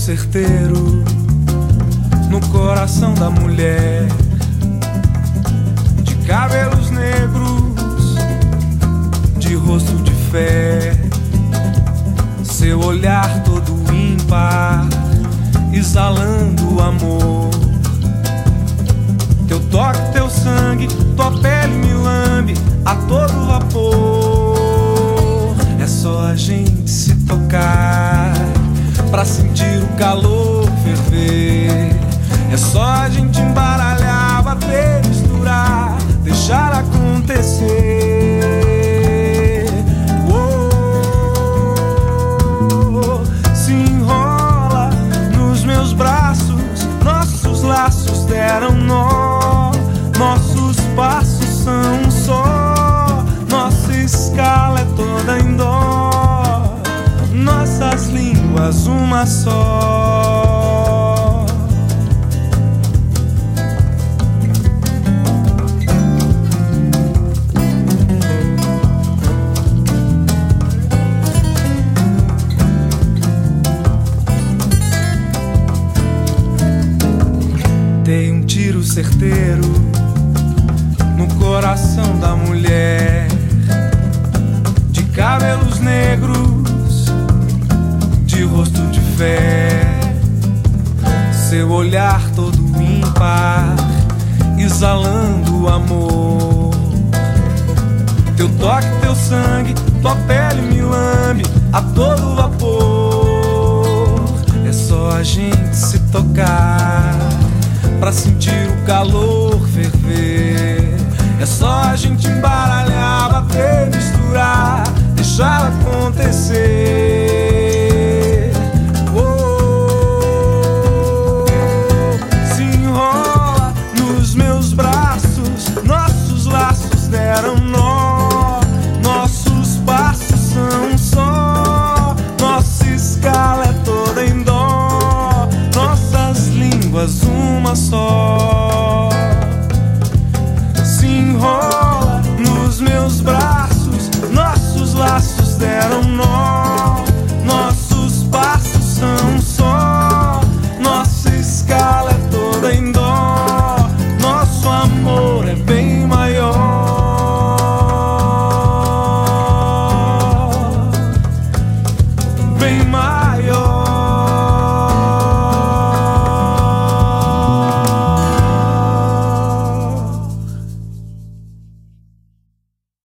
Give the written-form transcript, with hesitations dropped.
certeiro no coração da mulher, de cabelos negros, de rosto de fé, seu olhar todo ímpar, exalando amor. Teu toque, teu sangue, tua pele me lambe a todo vapor. É só a gente se tocar pra sentir o calor ferver. É só a gente embaralhar, bater, misturar, deixar acontecer. Oh, se enrola nos meus braços, nossos laços deram nó, nossos passos são um só, nossa escala é toda em dó, nossas línguas uma só. Dei um tiro certeiro no coração da mulher, de cabelos negros, de rosto de fé, seu olhar todo ímpar, exalando amor. Teu toque, teu sangue, tua pele me lambe a todo vapor. É só a gente se tocar pra sentir o calor ferver. É só a gente embaralhar, bater, misturar, deixar acontecer. Oh, se enrola nos meus braços, nossos laços deram nó, nossos passos são um só, nossa escala é toda em dó, nossas línguas uma só. Se enrola nos meus braços, nossos laços deram